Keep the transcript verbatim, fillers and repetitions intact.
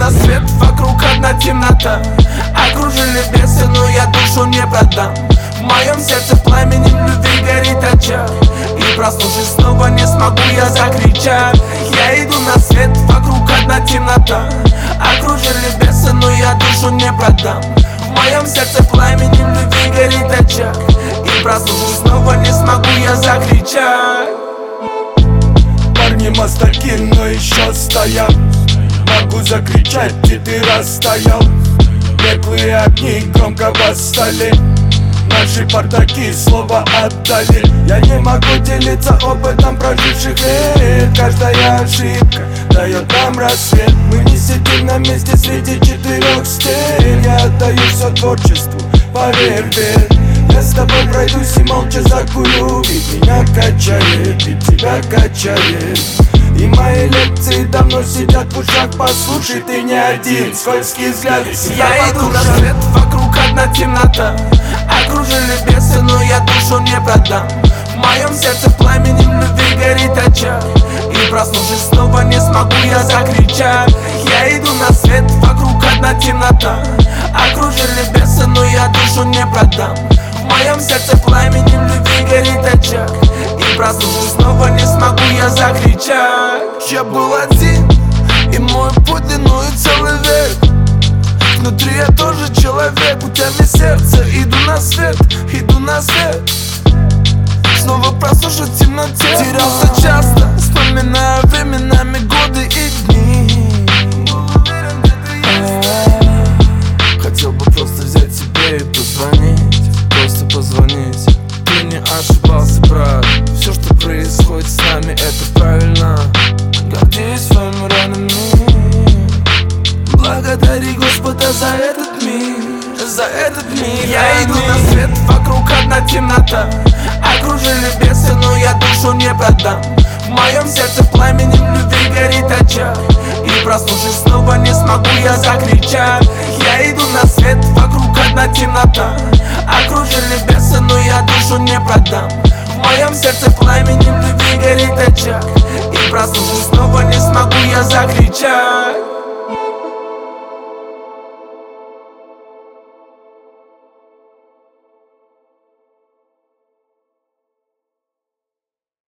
на свет, вокруг одна темнота. Окружили бесы, но я душу не продам. В моем сердце пламенем любви горит очаг. И проснувшись снова не смогу я закричать. Я иду на свет, вокруг одна темнота. Окружили бесы, но я душу не продам. В моем сердце пламенем любви горит очаг. И проснувшись снова не смогу я закричать. Парни мастаки, но еще стоят. Могу закричать, и ты расстоял. Беглые огни громко восстали. Наши пардаки слово отдали. Я не могу делиться опытом проживших лет. Каждая ошибка дает нам рассвет. Мы не сидим на месте среди четырех стен. Я отдаю все творчеству, поверь, верь. Я с тобой пройдусь и молча закурю. Ведь меня качает, ведь тебя качает. И мои лекции давно сидят в ушах. Послушай, ты не один, скользкий взгляд. Я иду на свет, вокруг одна темнота. Окружили бесы, но я душу не продам. В моем сердце пламенем любви горит очаг. И проснувшись снова не смогу я закричать. Я иду на свет, вокруг одна темнота. Окружили бесы, но я душу не продам. В моем сердце пламенем любви горит очаг. И проснувшись снова не смогу я закричать. Я был один, и мой путь длиною целый век. Внутри я тоже человек, путями сердца. Иду на свет, иду на свет. Снова прослушать в темноте. Терялся часто, вспоминая временами годы и дни. Хотел бы просто взять тебе и позвонить. Просто позвонить. Ты не ошибался, брат. Все, что происходит с нами, это правильно. Гордись своими ранами. Благодари Господа за этот мир, за этот мир. Я иду на свет, вокруг одна темнота. Окружили бесы, но я душу не продам. В моем сердце пламенем любви горит очаг. И проснувшись снова не смогу я закричать. Я иду на свет, вокруг одна темнота. Окружили бесы, но я душу не продам. В моем сердце пламенем любви горит очаг. И проснувшись снова не смогу я закричать.